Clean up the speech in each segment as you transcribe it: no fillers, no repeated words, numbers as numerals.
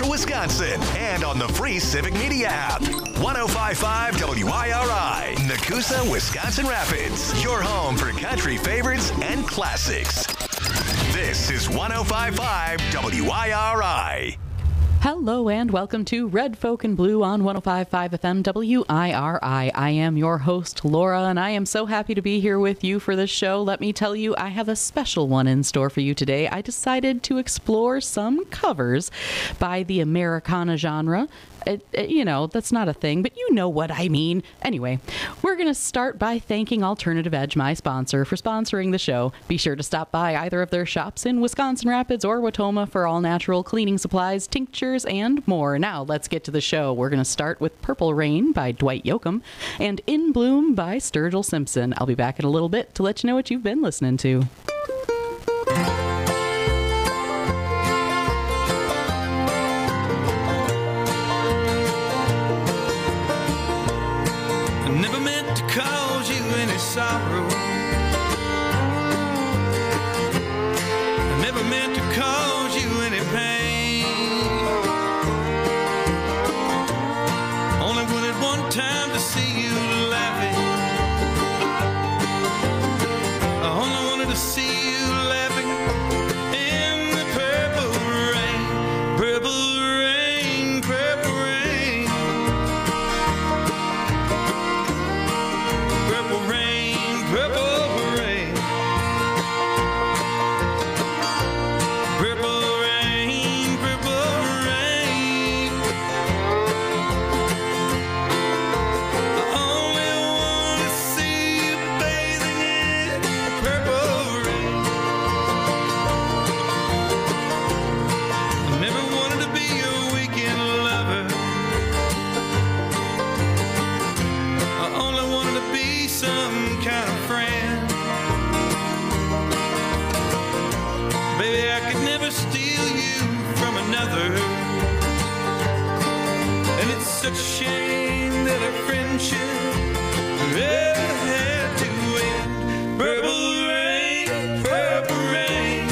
Central Wisconsin and on the free Civic Media app. 105.5 WIRI, Nakusa, Wisconsin Rapids. Your home for country favorites and classics. This is 105.5 WIRI. Hello and welcome to Red Folk and Blue on 105.5 FM WIRI. I am your host, Laura, and I am so happy to be here with you for this show. Let me tell you, I have a special one in store for you today. I decided to explore some covers by the Americana genre. That's not a thing, but you know what I mean. Anyway, we're going to start by thanking Alternative Edge, my sponsor, for sponsoring the show. Be sure to stop by either of their shops in Wisconsin Rapids or Watoma for all natural cleaning supplies, tinctures, and more. Now, let's get to the show. We're going to start with Purple Rain by Dwight Yoakam and In Bloom by Sturgill Simpson. I'll be back in a little bit to let you know what you've been listening to. Cause you any sorrow. I never meant to cause you any pain. Only wanted one time to see you laughing. I only wanted to see you laughing in the purple rain. Purple rain, purple rain. Purple rain, purple rain. Purple rain, purple rain. I only want to see you bathing in purple rain. I never wanted to be your weekend lover. I only wanted to be some kind of friend. Baby, I could never steal you from another. And it's such a shame that our friendship ever had to end. Purple rain, purple rain.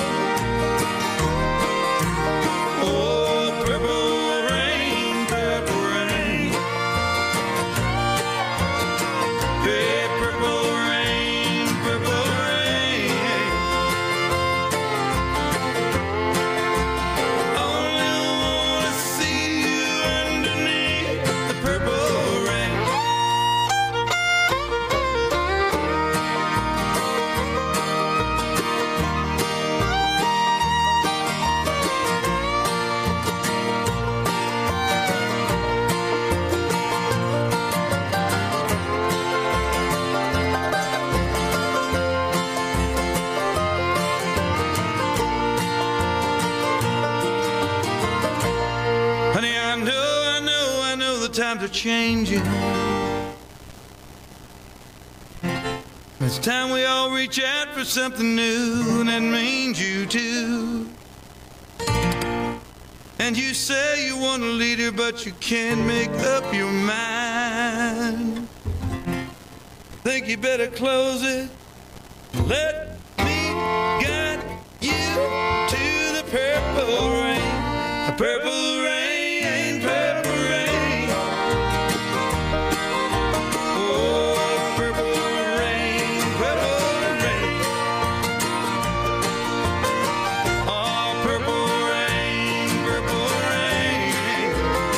Oh, purple rain, purple rain. Hey, purple rain, purple rain. Only wanna see you underneath the purple rain. Honey, I know the times are changing. It's time we all reach out for something new, and that means you too. And you say you want a leader, but you can't make up your mind. Think you better close it. Let me guide you to the purple rain. A purple rain, purple rain. Oh, purple rain, purple rain. Oh, purple rain, purple rain.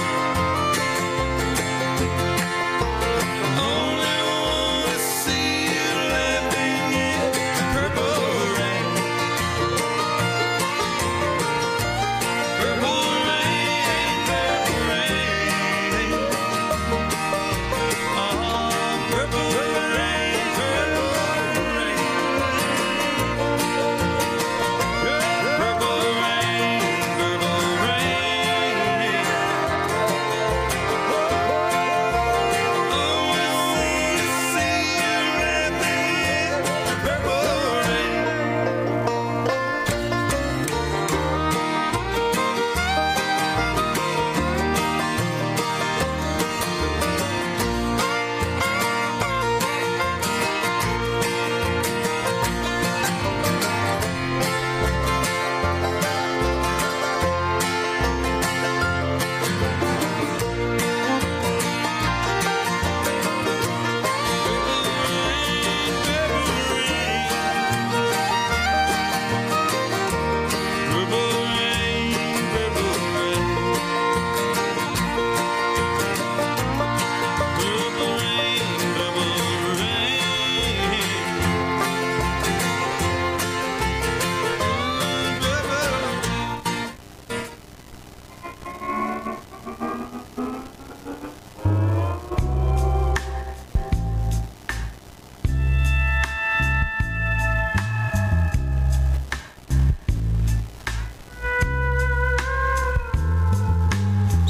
Only wanna see you laughing in purple rain. Purple rain.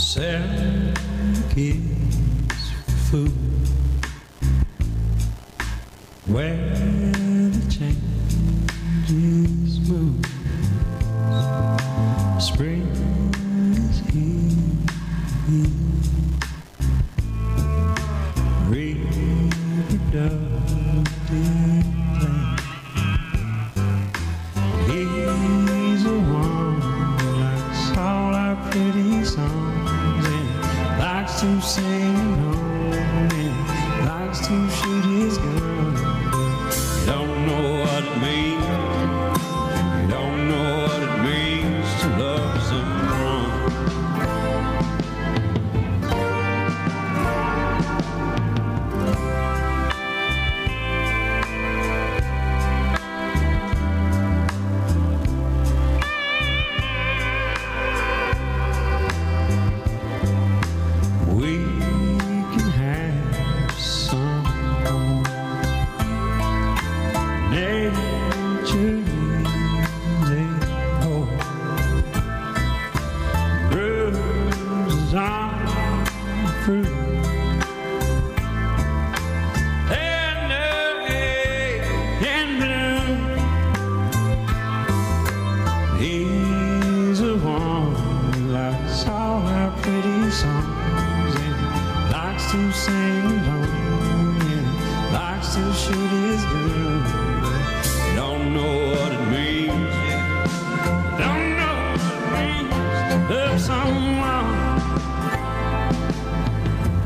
selling kids for food. Where the changes move, spring is here. Reproductive plan. He's a one who likes all our pretty songs and likes to sing along and likes to shoot his gun. You don't know what it means. You don't know what it means to love someone. We can have some more. Nature needs a home. Bruises on the fruit. Tender and blue. He's a one who likes all our pretty songs and likes to sing along and likes to shoot his gun. Don't know what it means. Don't know what it means to love someone.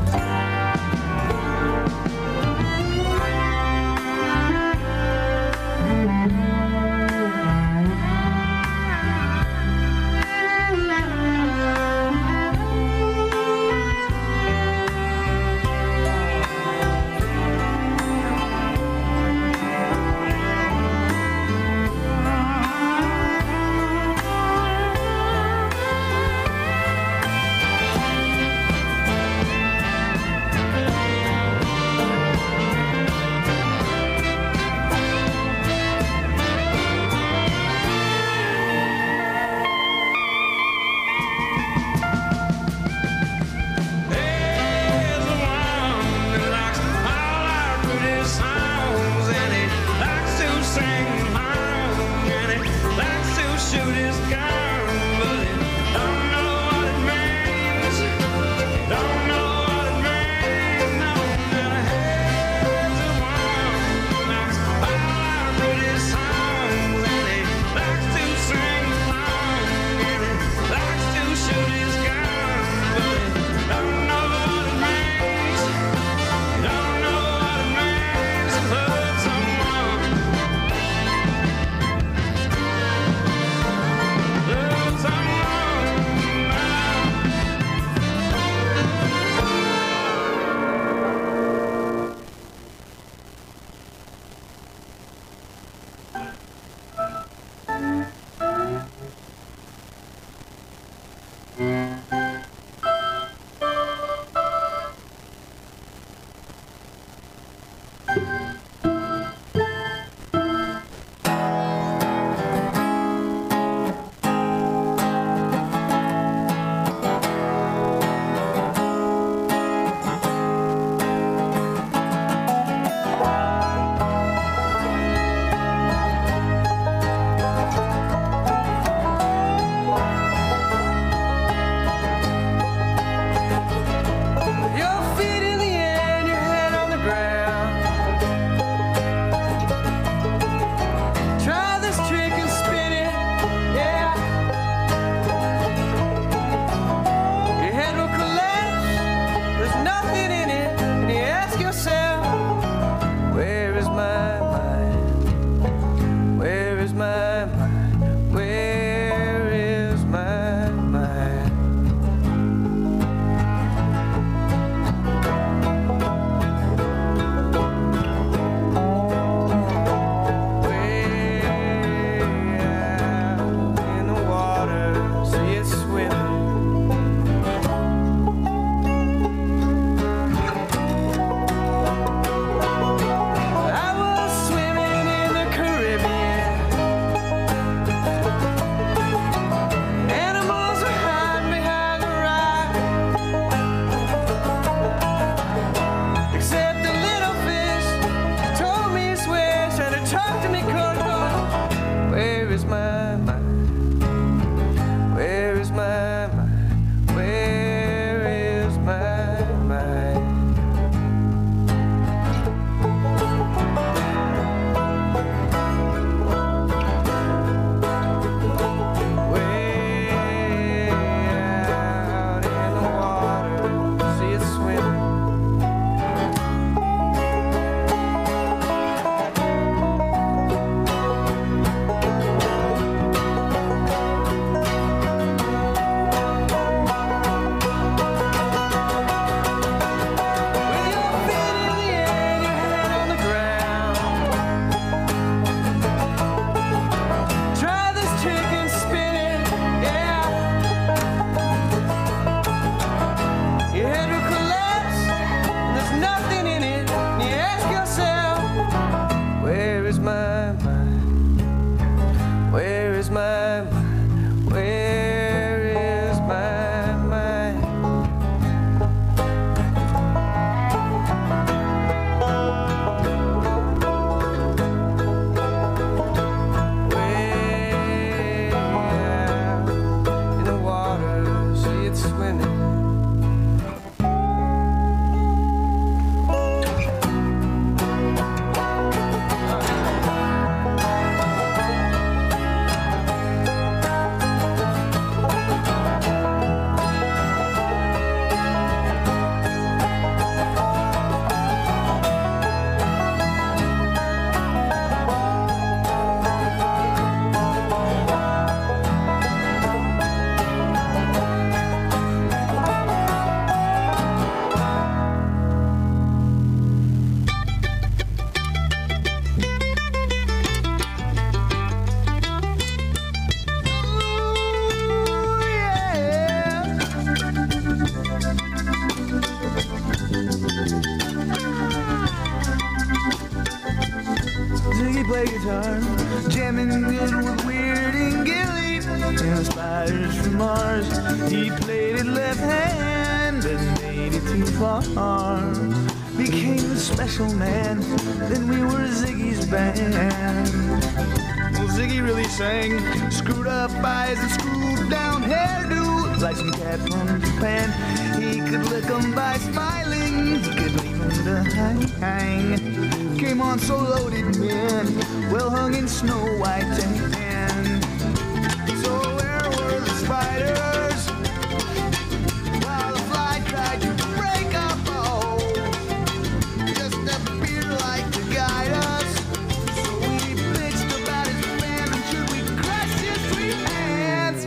guitar, jamming good with Weird and Gilly and the Spiders from Mars. He played it left hand and made it too far. Became a special man, then we were Ziggy's band. Well, Ziggy really sang, screwed up eyes and screwed down hairdo, like some cat from Japan. He could lick 'em by smiling, he could leave 'em to hang. Came on so loaded, man, well hung in snow white tan. So where were the spiders while the fly tried to break up a hole? Just appeared like to guide us. So we bitched about his band and should we crush his sweet hands?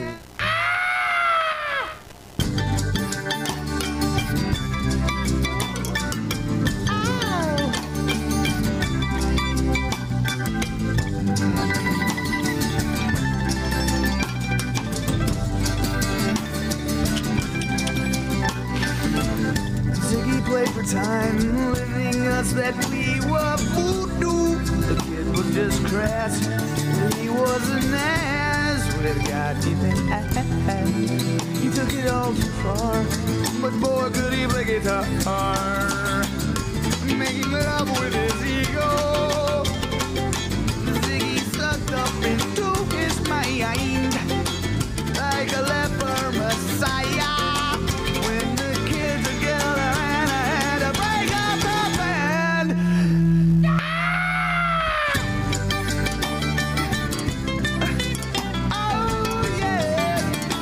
Ziggy played for time, living us that we were voodoo. The kid was just crass, he was an ass with a God-given ass. He took it all too far, but boy could he play guitar. Making love with his ego, Ziggy sucked up into his mind like a leper messiah. When the kids are together and I had to break up the band. Oh yeah.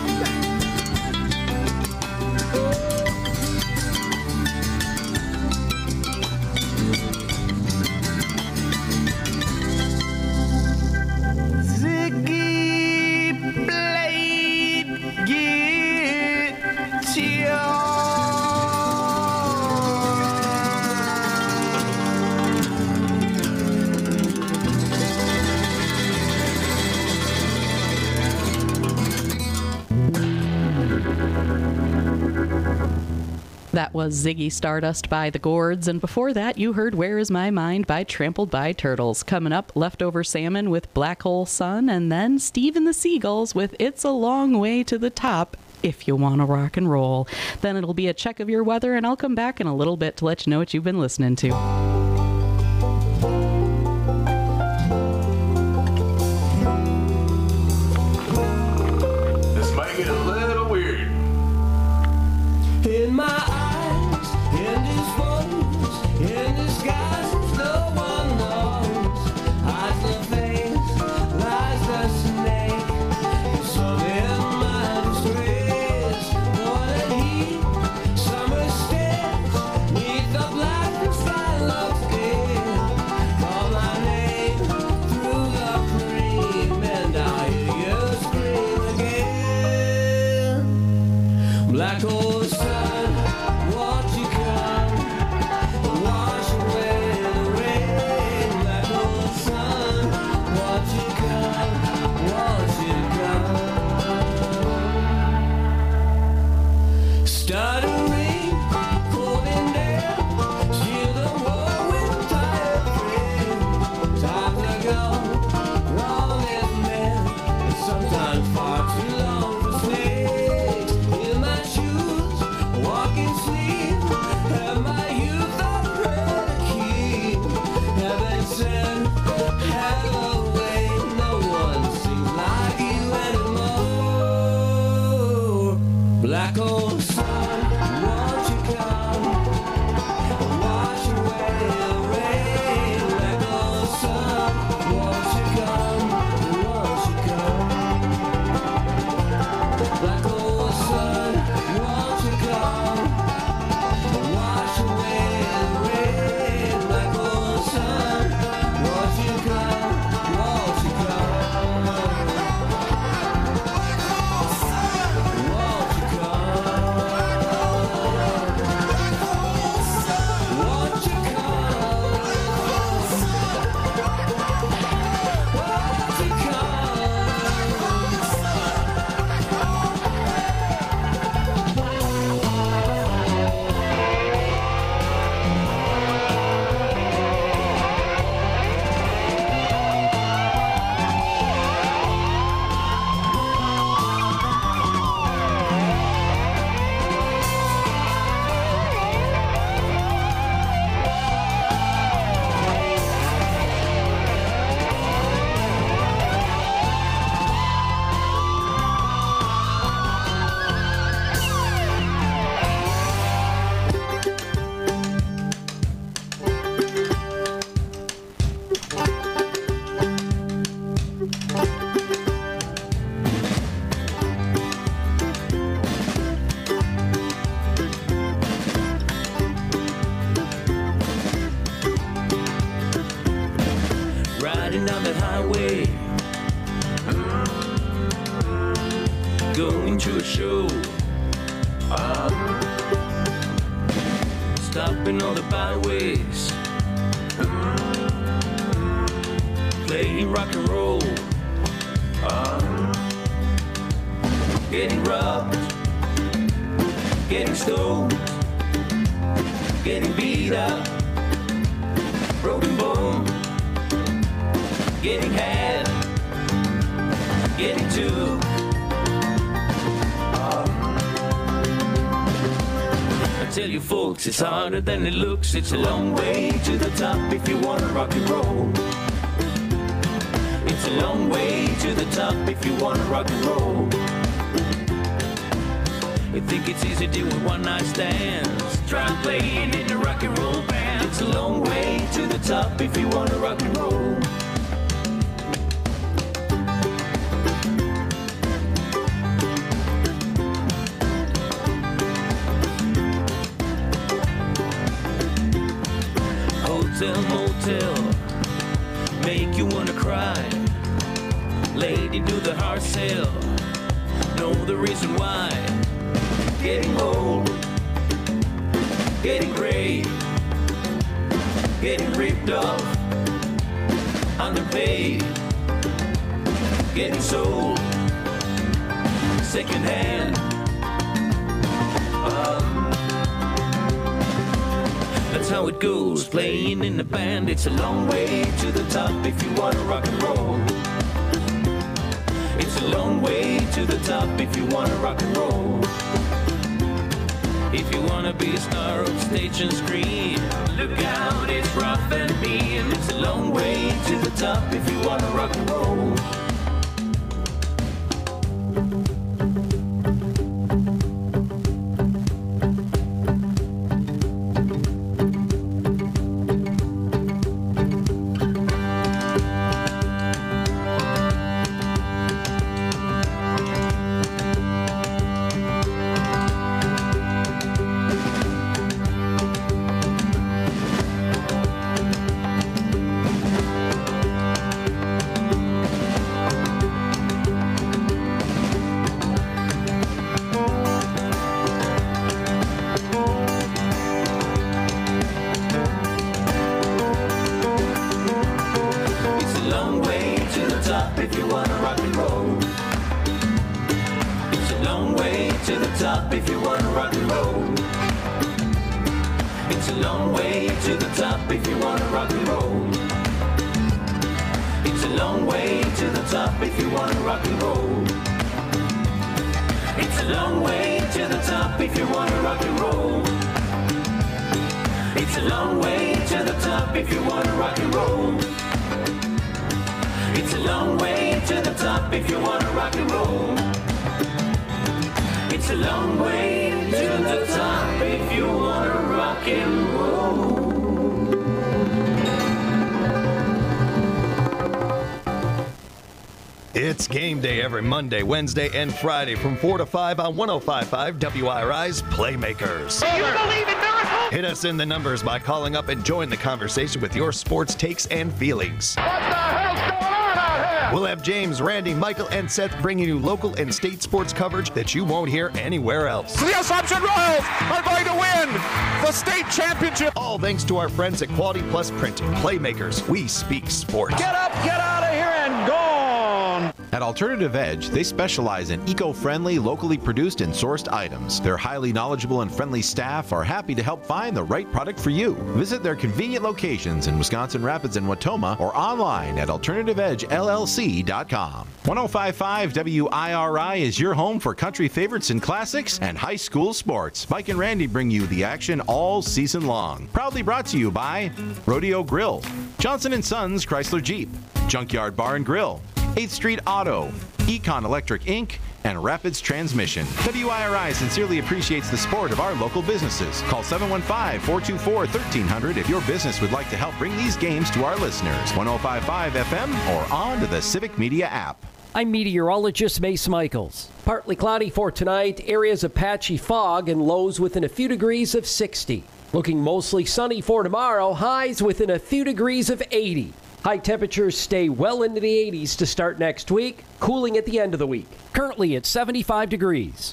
Ziggy played That was Ziggy Stardust by the Gourds, and before that you heard Where Is My Mind by Trampled by Turtles. Coming up, Leftover Salmon with Black Hole Sun, and then Steve and the Seagulls with It's a Long Way to the Top if you want to rock and roll. Then it'll be a check of your weather, and I'll come back in a little bit to let you know what you've been listening to. This might get a little weird. In my eyes, in these phones, in disguises no one knows. Hides the face, lies the snake. Some in my disgrace, morning heat, summer stairs, neath the black and sky looks dead. Call my name through the cream, and I hear you scream again. Black hole sun, won't you come and wash away the rain? Black hole sun, won't you come, won't you come? Stuttering, holding down, shield the war with tired friends. Time to go, wrong is men, and sometimes far too long for snakes. In my shoes, walking sleep, have my youth already keep. Heaven sent, have a way, no one seems like you anymore. Black hole sun, won't you come and wash away the rain? Black hole sun, won't you come, won't you come? Black hole sun, won't you come and wash away the rain? Black hole sun, won't you come, won't you come? Won't you come? roll. Stopping all the byways, playing rock and roll, getting robbed, getting stoned, getting beat up, broken bone, getting had, getting to. I tell you folks, it's harder than it looks. It's a long way to the top if you wanna rock and roll. It's a long way to the top if you wanna rock and roll. You think it's easy doing one night stands? Try playing in a rock and roll band. It's a long way to the top if you wanna rock and roll. Hotel, motel, make you wanna cry. Lady, do the hard sell, know the reason why. Getting old, getting gray, getting ripped off, underpaid, getting sold, second hand. That's how it goes, playing in the band. It's a long way to the top if you wanna rock and roll. It's a long way to the top if you wanna rock and roll. If you wanna be a star of stage and screen, look out, it's rough and mean. It's a long way to the top if you wanna rock and roll. It's game day every Monday, Wednesday, and Friday from 4 to 5 on 105.5 WIRI's Playmakers. Do you believe in miracles? Hit us in the numbers by calling up and join the conversation with your sports takes and feelings. What the hell's going on out here? We'll have James, Randy, Michael, and Seth bringing you local and state sports coverage that you won't hear anywhere else. The Assumption Royals are going to win the state championship. All thanks to our friends at Quality Plus Printing. Playmakers, we speak sports. Get up, get out of here, and gone. At Alternative Edge, they specialize in eco-friendly, locally produced and sourced items. Their highly knowledgeable and friendly staff are happy to help find the right product for you. Visit their convenient locations in Wisconsin Rapids and Watoma or online at alternativeedgellc.com. 105.5 WIRI is your home for country favorites and classics and high school sports. Mike and Randy bring you the action all season long. Proudly brought to you by Rodeo Grill, Johnson & Sons Chrysler Jeep, Junkyard Bar and Grill, 8th Street Auto, Econ Electric Inc., and Rapids Transmission. WIRI sincerely appreciates the support of our local businesses. Call 715-424-1300 if your business would like to help bring these games to our listeners. 105.5 FM or on to the Civic Media app. I'm meteorologist Mace Michaels. Partly cloudy for tonight, areas of patchy fog and lows within a few degrees of 60. Looking mostly sunny for tomorrow, highs within a few degrees of 80. High temperatures stay well into the 80s to start next week, cooling at the end of the week. Currently at 75 degrees.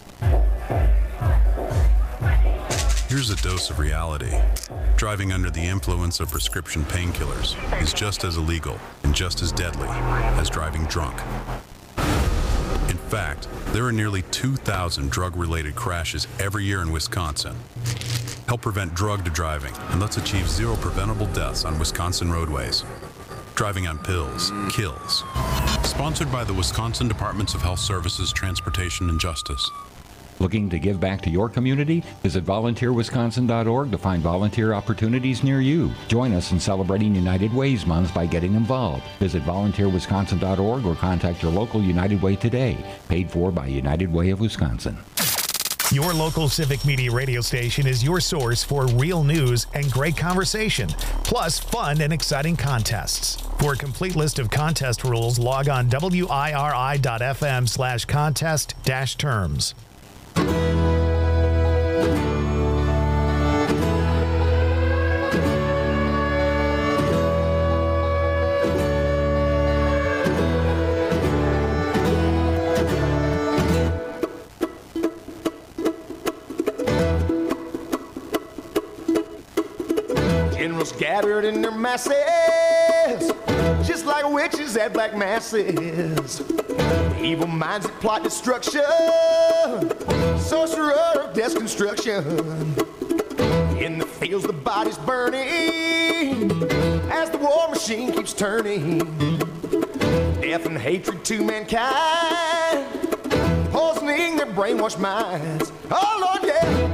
Here's a dose of reality. Driving under the influence of prescription painkillers is just as illegal and just as deadly as driving drunk. In fact, there are nearly 2,000 drug-related crashes every year in Wisconsin. Help prevent drug driving and let's achieve 0 preventable deaths on Wisconsin roadways. Driving on pills kills. Sponsored by the Wisconsin Departments of Health Services, Transportation, and Justice. Looking to give back to your community? Visit volunteerwisconsin.org to find volunteer opportunities near you. Join us in celebrating United Way's Month by getting involved. Visit volunteerwisconsin.org or contact your local United Way today. Paid for by United Way of Wisconsin. Your local Civic Media radio station is your source for real news and great conversation, plus fun and exciting contests. For a complete list of contest rules, log on wiri.fm/contest-terms. Generals gathered in their masses, just like witches at black masses. Evil minds that plot destruction, sorcerer of death's construction. In the fields the body's burning, as the war machine keeps turning. Death and hatred to mankind, poisoning their brainwashed minds. Oh Lord, yeah.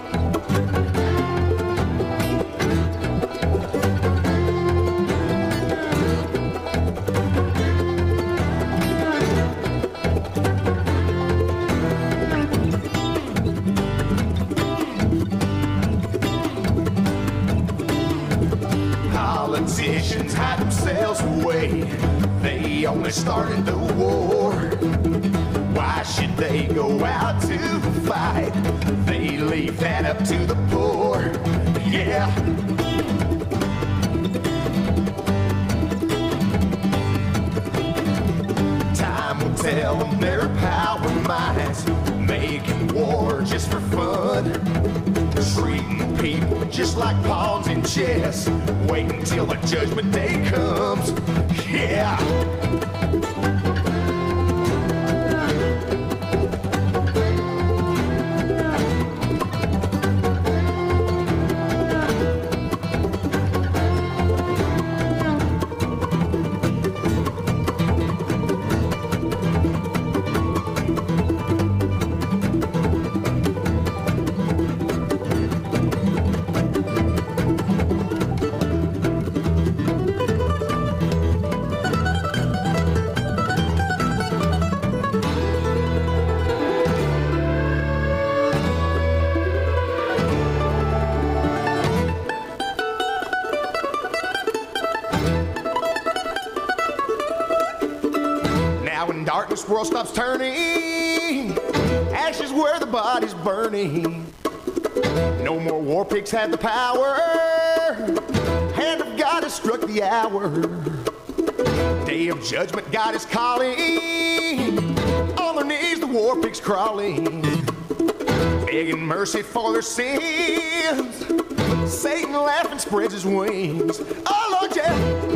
Politicians hide themselves away. They only started the war. Why should they go out to fight? They leave that up to the poor. Yeah. Time will tell them their power minds, making war just for fun. Treating people just like pawns in chess, waiting until the judgment day comes. Yeah. Darkness world stops turning, ashes where the body's burning. No more war pigs have the power, hand of God has struck the hour. Day of judgment God is calling, on their knees the war pigs crawling, begging mercy for their sins. Satan laughing spreads his wings. Oh Lord, yeah.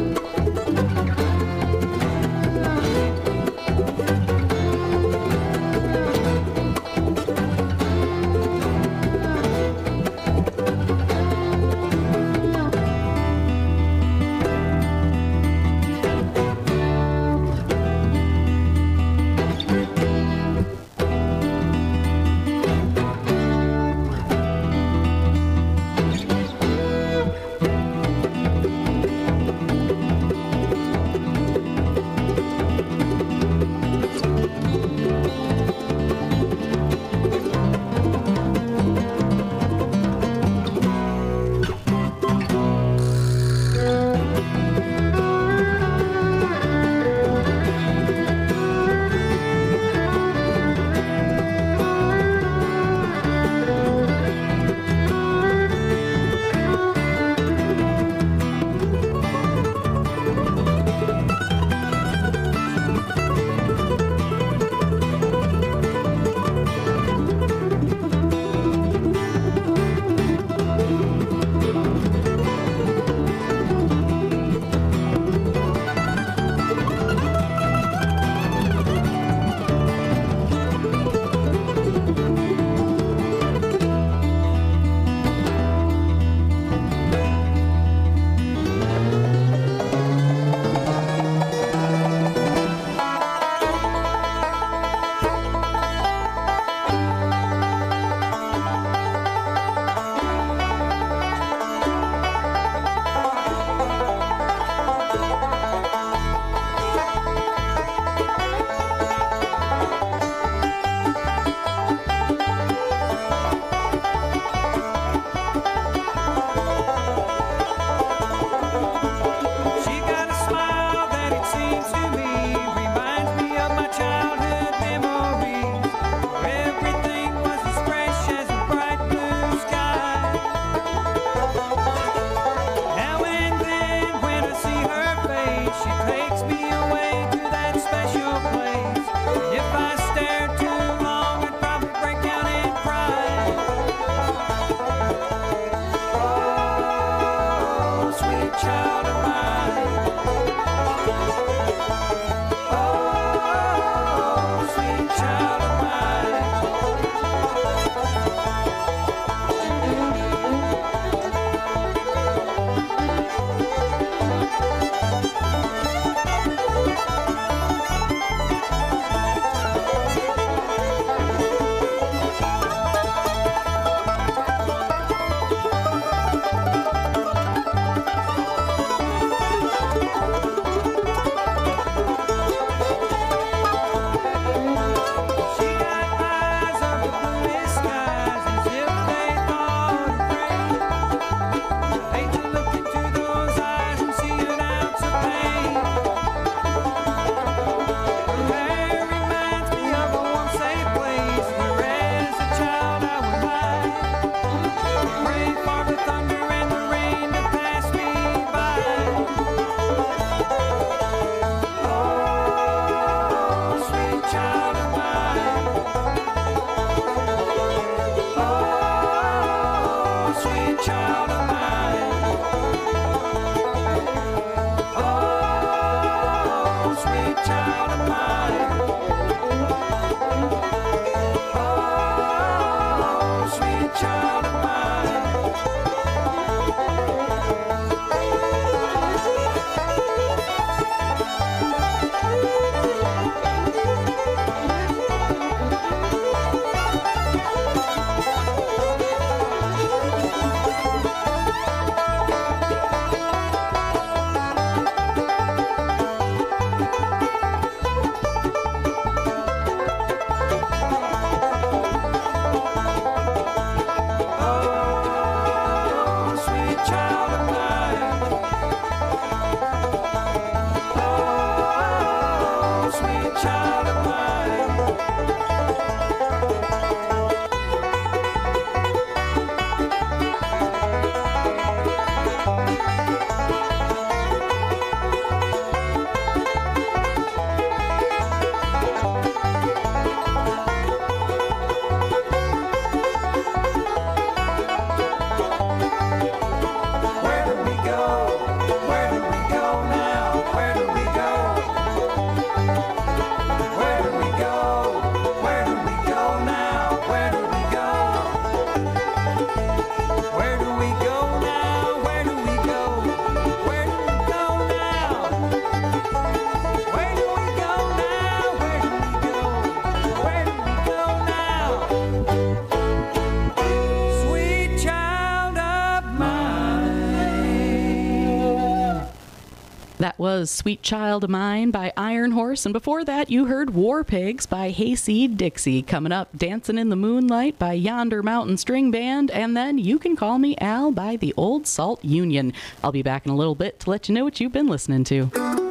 That was Sweet Child of Mine by Iron Horse, and before that you heard War Pigs by Hayseed Dixie. Coming up, Dancing in the Moonlight by Yonder Mountain String Band, and then You Can Call Me Al by the Old Salt Union. I'll be back in a little bit to let you know what you've been listening to.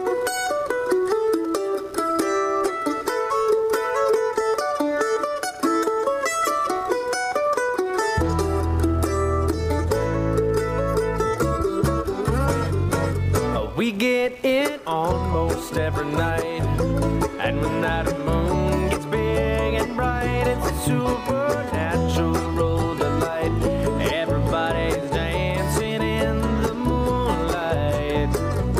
We get it almost every night, and when that moon gets big and bright, it's a supernatural delight. Everybody's dancing in the moonlight.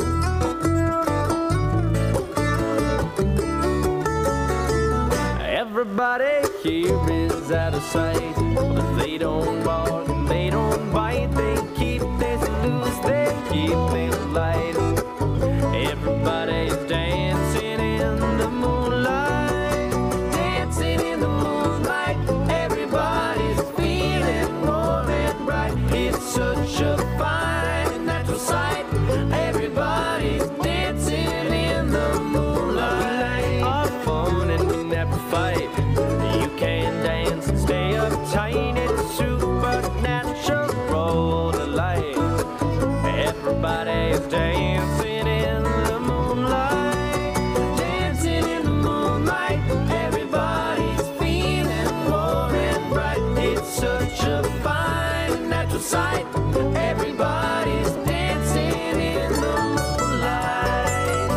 Everybody here is out of sight, but they don't bark and they don't bite. They keep this loose, they keep things light. Everybody's dancing in the moonlight, dancing in the moonlight. Everybody's feeling warm and bright. It's such a fine and natural sight. Everybody's dancing in the moonlight. Our fun and we never fight. You can dance and stay uptight. It's supernatural delight. Everybody's dancing. Sight. Everybody's dancing in the moonlight.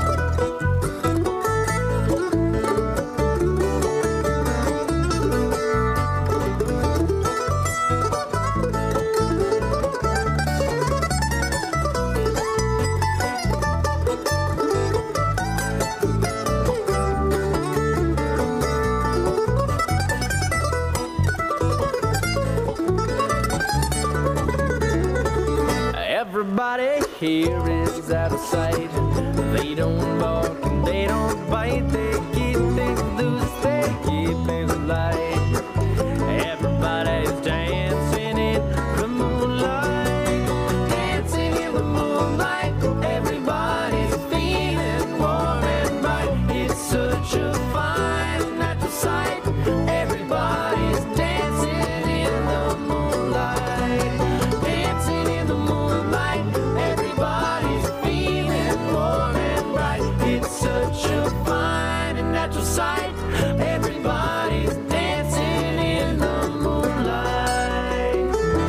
Everybody here is out of sight. They don't bark and they don't bite. They keep things loose, they keep things light. Everybody's dancing in the moonlight, dancing in the moonlight. Everybody's feeling warm and bright. It's such a fine natural sight. Everybody's dancing in the moonlight, dancing in the moonlight. Everybody's feeling warm and bright. It's such a fine and natural sight. Everybody's dancing in the moonlight.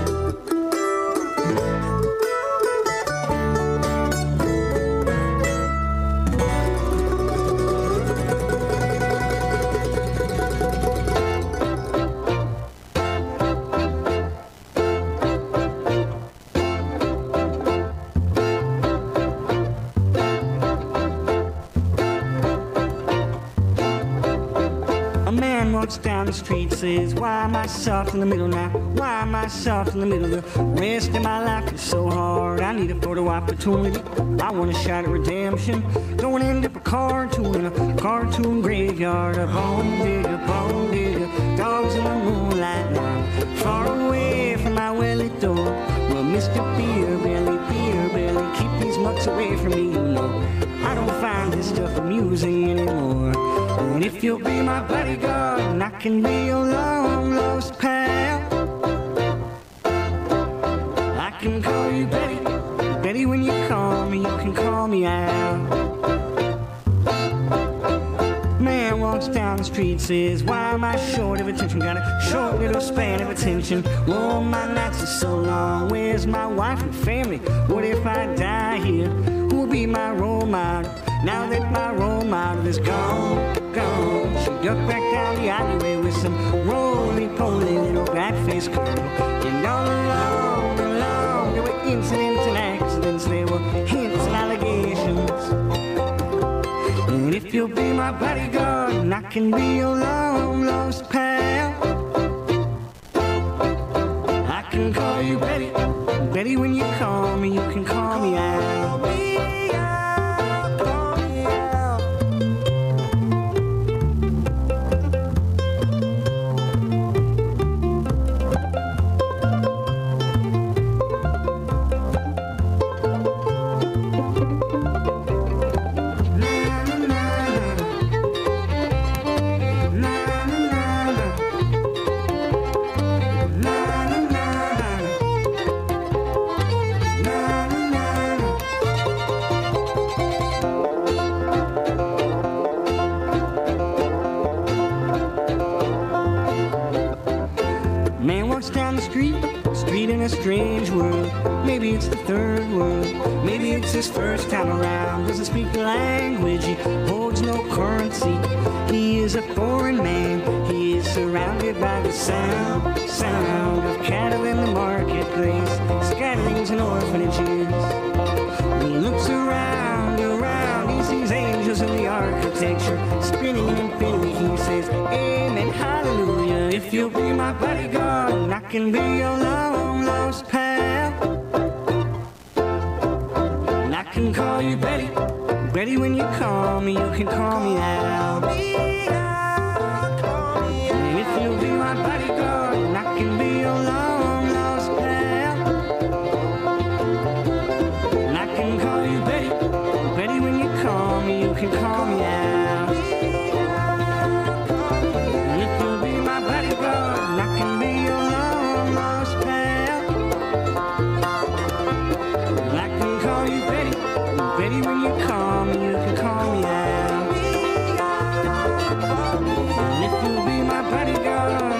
A man walks down the street, says, why am I soft in the middle now? Why am I soft in the middle? The rest of my life is so hard. I need a photo opportunity. I want a shot at redemption. Don't end up a cartoon in a cartoon graveyard. A bone digger, dogs in the moonlight now. Far away from my welly door. Well, Mr. Beer Belly, keep these mucks away from me, you know. I don't find this stuff amusing anymore. And if you'll be my bodyguard, and I can be your long lost pal, I can call you Betty. Betty, when you call me, you can call me Al. Man walks down the street, says, why am I short of attention? Got a short little span of attention. Oh, my nights are so long. Where's my wife and family? What if I die here? Who will be my role model? Now that my role model is gone. She ducked back down the alleyway with some roly-poly little black-faced girl. And all along, there were incidents and accidents. There were hints and allegations. And if you'll be my bodyguard, and I can be your long-lost pal, I can call you Betty. Betty, when you call me, you can call me Al. Man walks down the street in a strange world. Maybe it's the third world, maybe it's his first time around. Doesn't speak the language, he holds no currency. He is a foreign man, he is surrounded by the sound of cattle in the marketplace, scatterings and orphanages. He looks around, he sees angels in the architecture, spinning in infinity. He says, amen, hallelujah. If you'll be my bodyguard, I can be your long lost pal. And I can call you Betty, Betty when you call me, you can call me Al. And if you'll be my bodyguard, I can be your long lost pal. And I can call you Betty, Betty when you call me, you can call me Al. And if you'll be my bodyguard, I can be your long lost pal. And I can call you Betty, Betty when you call me, you can call me Al. And if you'll be my bodyguard,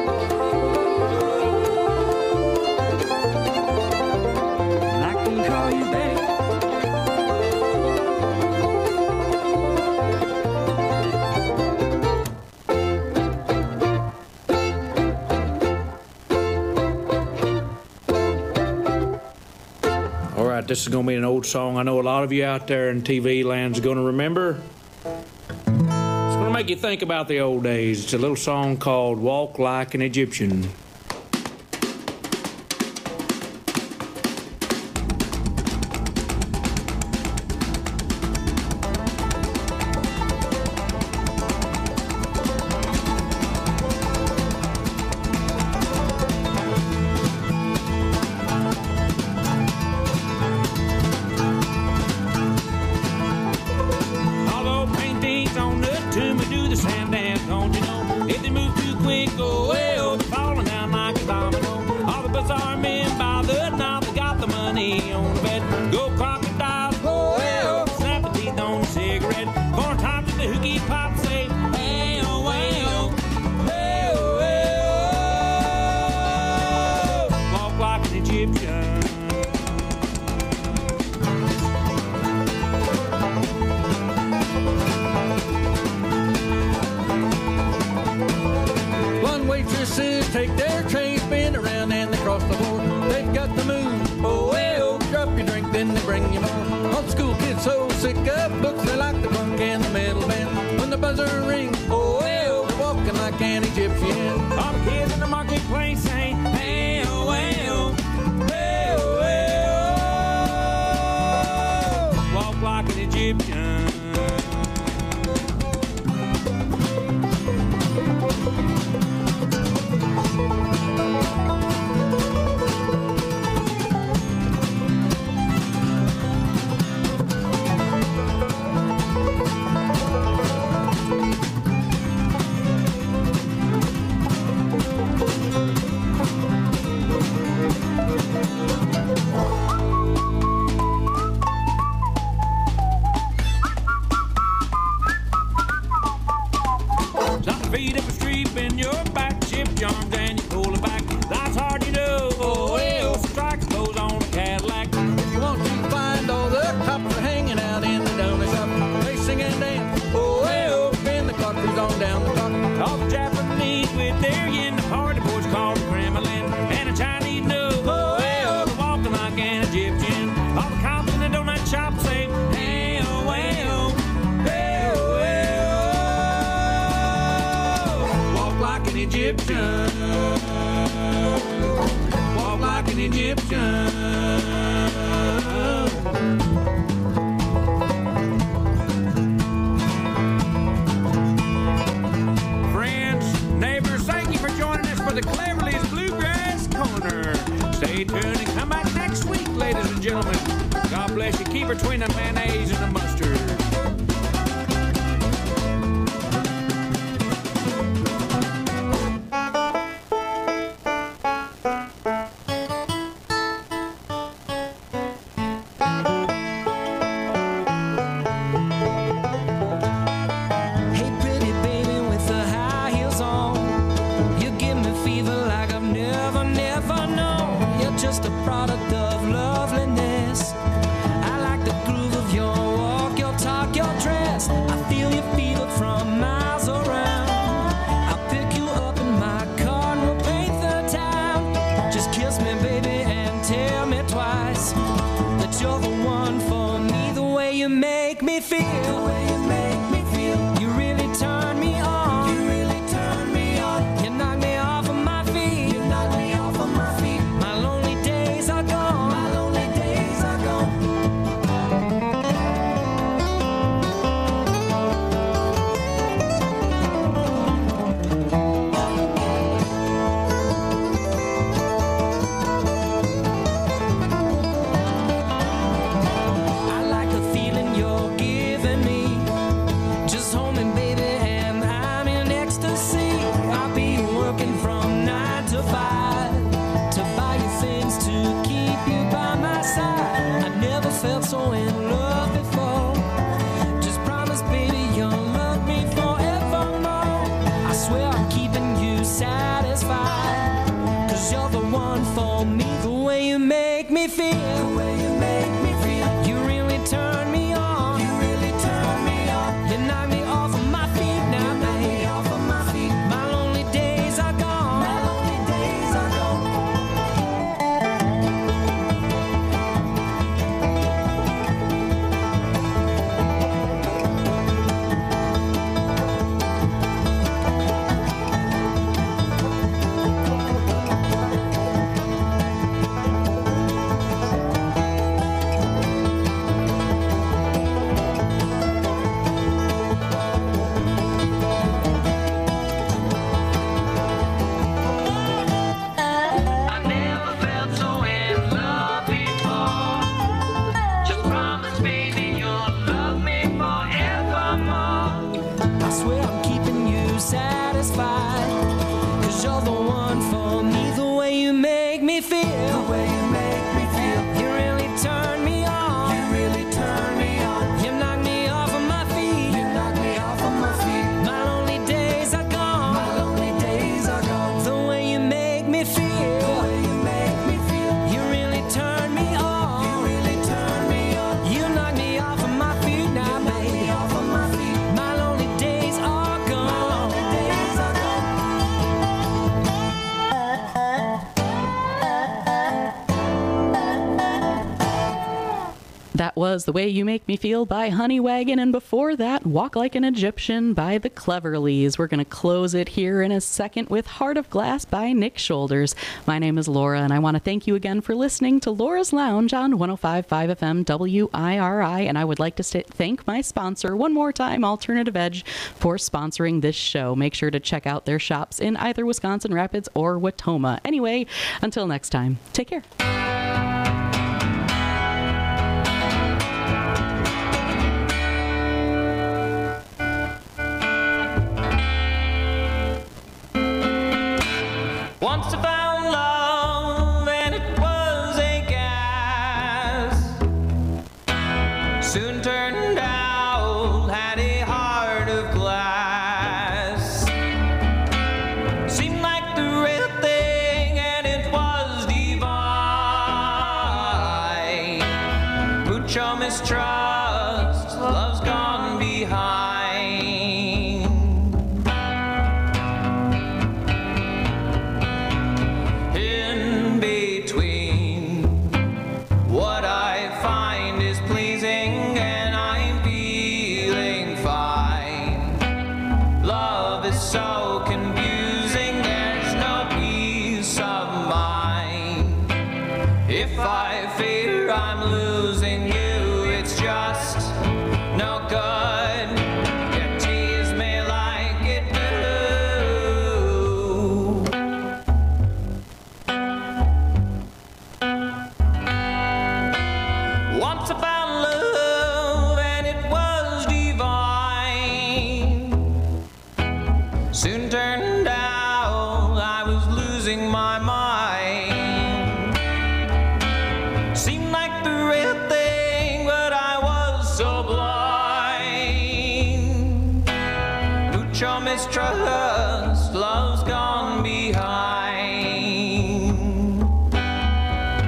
and I can call you Betty. All right, this is going to be an old song I know a lot of you out there in TV land's going to remember. It's going to make you think about the old days. It's a little song called Walk Like an Egyptian. Although paintings on the tomb do the sand dance, don't you know? If they move too quick, oh well, they're falling down like a domino. All the bizarre men by the knob, they got the money on the bed. Go crocodiles, oh well, snap the teeth on a cigarette. Four times in the hooky pop, say, hey, oh well, hey, oh well. Walk like an Egyptian. Blonde waitresses take their trays, spin around and they cross the board. They've got the moon, oh well, drop your drink, then they bring you more. Old school kids so sick of books, they like the punk and the metal band. When the buzzer rings, oh well, they're walking like an Egyptian. All the kids in the marketplace say, hey, oh well, hey, oh well. Walk like an Egyptian. Something feet up a street in your back, shift arms and you pull it back. Life's hard, you know. Oh well, strike goes on a Cadillac. If you want to find all the cops are hanging out in the donut shop, they sing and dance, oh well, spin the cartridge on down the clock. All the Japanese with their yin, the party boys called the Kremlin, and the Chinese know. Oh well, they're walking like an Egyptian. All the cops in the donut shop say, hey, oh well, hey, oh well. Walk like an Egyptian. Walk like an Egyptian. Friends, neighbors, thank you for joining us for the Cleverly's Bluegrass Corner. Stay tuned and come back next week, ladies and gentlemen. God bless you. Keep between the mayonnaise and the mustard. Hey, pretty baby with the high heels on, you give me fever like I've never just a product of loveliness. I like the groove of your walk, your talk, your dress. I feel you feel it from miles around. I'll pick you up in my car and we'll paint the town. Just kiss me, baby, and tell me twice that you're the one for me. The way you make me feel, the way you make me feel, you really turn me on. You really turn me on. You knock me off of my feet. You knock me off of my feet. My lonely days are gone. My lonely days are gone. I like the feeling you're giving me. Just hold me, baby, and I'm in ecstasy. I'll be working from 9 to 5 to buy you things to keep you by my side. I never felt so in love before. Just promise, baby, you'll love me forevermore. I swear I'm keeping you satisfied, 'cause you're the one for me. The way you make me feel, the way you make me feel, you really turn me on. You really turn me on. You knock me off of my feet now, baby. Off of my feet. My lonely days are gone. My lonely days are gone. I never felt so in love before. Just promise, baby, you'll love me forevermore. I swear I'm keeping you satisfied, 'cause you're the one for me. The way you make me feel, the way you make me feel, you really turn me on. You really turn me on. You knock me off of my feet. You knock me off of my feet. My lonely days are gone. My lonely days are gone. The way you make me feel, the way you make me feel, you really turn me on. You really turn me on. You knock me off of my feet now, baby. Off of my feet. My lonely days are gone. My lonely days are gone. That was The Way You Make Me Feel by Honey Wagon, and before that, Walk Like an Egyptian by the Cleverleys. We're going to close it here in a second with Heart of Glass by Nick Shoulders. My name is Laura, and I want to thank you again for listening to Laura's Lounge on 105.5 FM WIRI, and I would like to thank my sponsor one more time, Alternative Edge, for sponsoring this show. Make sure to check out their shops in either Wisconsin Rapids or Watoma. Anyway, until next time, take care. Once I found love and it was a gas. Soon turned out had a heart of glass. Seemed like the real thing and it was divine. Mucho mistrust, love's gone behind. In between, what I find is pleasing and I'm feeling fine. Love is so confusing, there's no peace of mind. If I fear I'm losing you, it's just no good. You tease me like it do. Once I found love and it was divine. Soon turned out I was losing my mind. Seemed like the real thing, but I was so blind. Mucho mistrust, love's gone behind.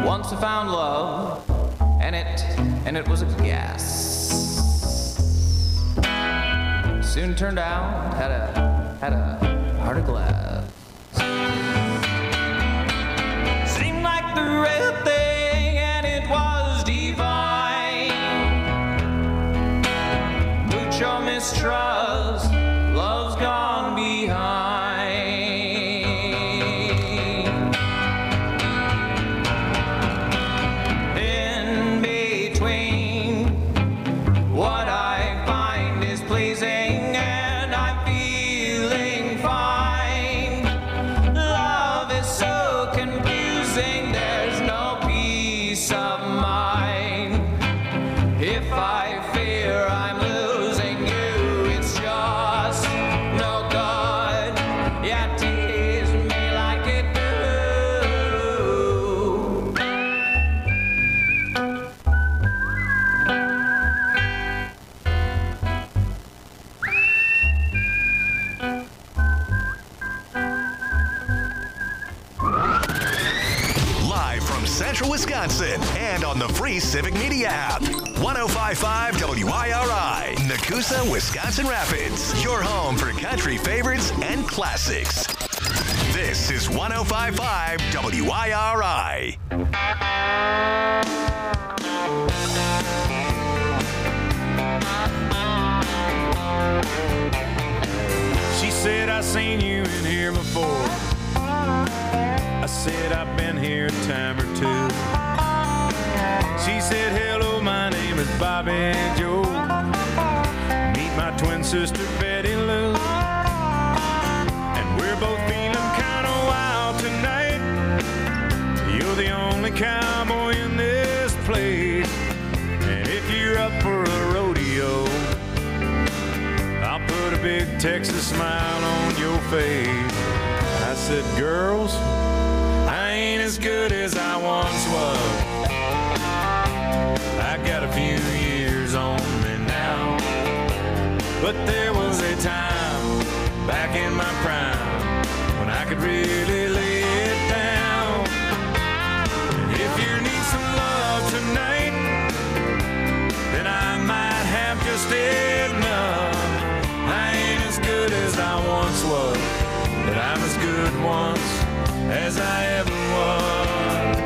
Once I found love, and it was a gas. Soon turned out had a heart of glass. Seemed like the real thing, and it was divine. Mucho mistrust, love's gone behind. In between, what I find is pleasing, and I'm feeling fine. Love is so confusing, there's no peace of mind. If I fear I'm losing you, it's just no good. Yeah, tease me like it do. Live from Central Wisconsin and on the free Civic Media app. 105.5 WIRI, Nakusa, Wisconsin Rapids. Your home for country favorites and classics. This is 105.5 WIRI. She said, I seen you in here before. I said, I've been here a time or two. She said, hello, my name is Bobby Joe. Meet my twin sister, Betty Lou. And we're both feeling kind of wild tonight. You're the only cowboy in this place. And if you're up for a rodeo, I'll put a big Texas smile on your face. I said, girls, I ain't as good as I once was. I got a few years on me now. But there was a time back in my prime when I could really lay it down. If you need some love tonight, then I might have just enough. I ain't as good as I once was, but I'm as good once as I ever was.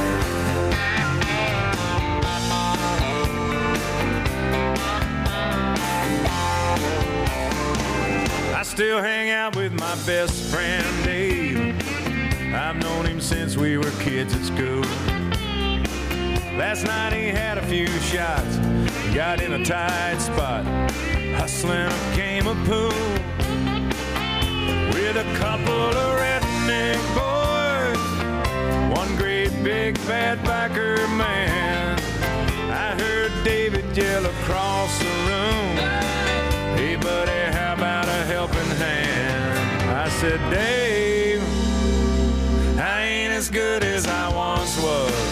I still hang out with my best friend Dave. I've known him since we were kids at school. Last night he had a few shots, got in a tight spot, hustling up came a pool with a couple of redneck boys, one great big fat biker man. I heard David yell across the room, hey buddy, how about a helping hand? I said, Dave, I ain't as good as I once was.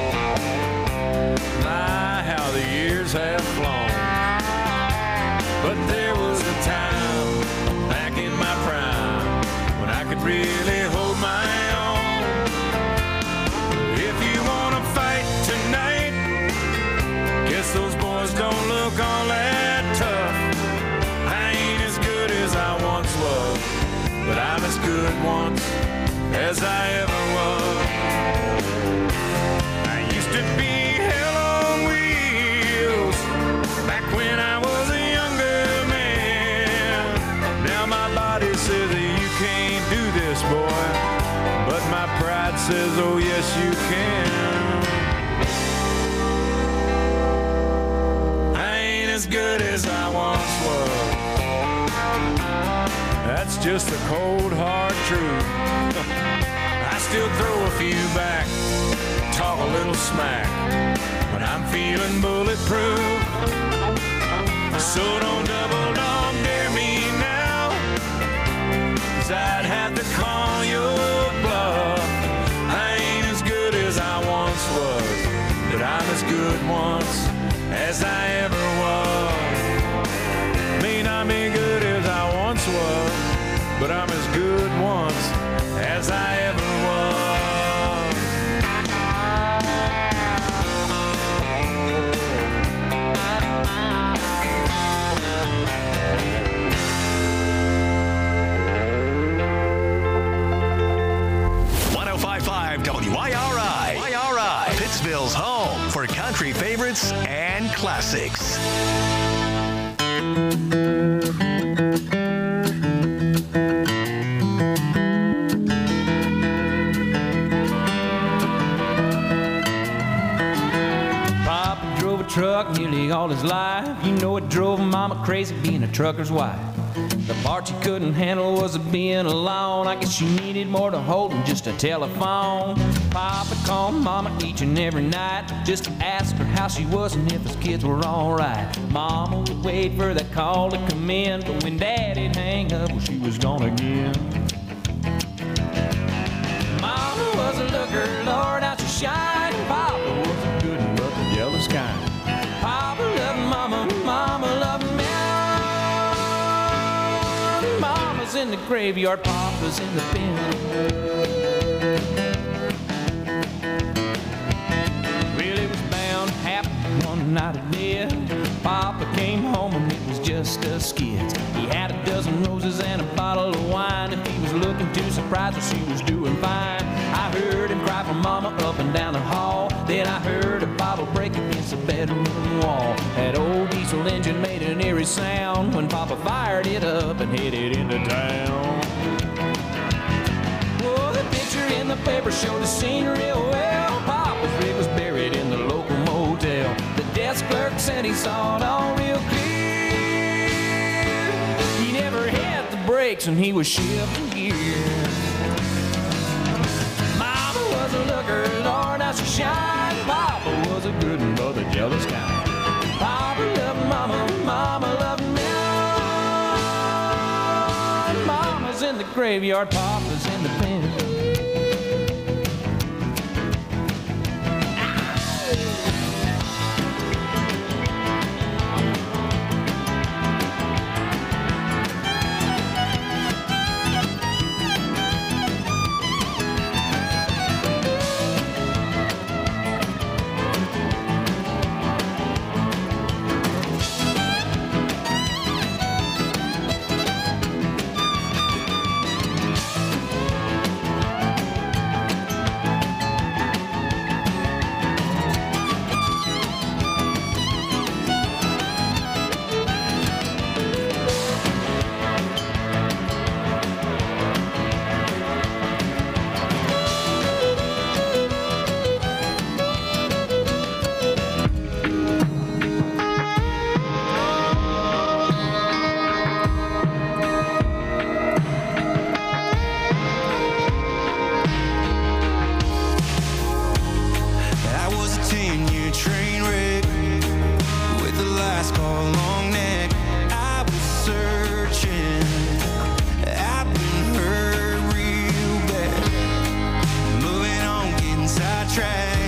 My, how the years have flown. But there was a time back in my prime when I could really hold my own. If you want to fight tonight, guess those boys don't look all that tough. I ain't as good as I once was, but I'm as good once as I ever was. I used to be hell on wheels back when I was a younger man. Now my body says that you can't do this, boy, but my pride says, oh yes you can. I ain't as good as I once was. That's just the cold hard truth. I still throw a few back, talk a little smack when I'm feeling bulletproof. So don't double dog dare me now, 'cause I'd have to call your bluff. I ain't as good as I once was, but I'm as good once as I ever was. May not be good as I once was, but I'm as good once as I ever was. country favorites and classics. Papa drove a truck nearly all his life. You know it drove Mama crazy being a trucker's wife. The part she couldn't handle was being alone. I guess she needed more to hold than just a telephone. Papa called Mama each and every night just to ask her how she was and if his kids were alright. Mama would wait for that call to come in, but when Daddy'd hang up, well, she was gone again. Mama was a looker, Lord, how she shined. Papa was a good one, but the jealous kind. Papa loved Mama, Mama loved me. Mama's in the graveyard, Papa's in the bin. Well, it was bound to happen one night it did. Papa came home and it was just us kids. He had a dozen roses and a bottle of wine. If he was looking too surprised, well, she was doing fine. I heard him cry for Mama up and down the hall. Then I heard a bottle break against the bedroom wall. That old diesel engine made an eerie sound when Papa fired it up and headed into town. Oh, the picture in the paper showed the scene real well. Papa's rig was buried in the local motel. The desk clerk said he saw it all real clear. He never hit the brakes when he was shifting gear. Mama was a looker, Lord, how she shined. Papa was a good one, but the jealous kind. Papa loved Mama, Mama loved me. Mama's in the graveyard, Papa's in the pen. Track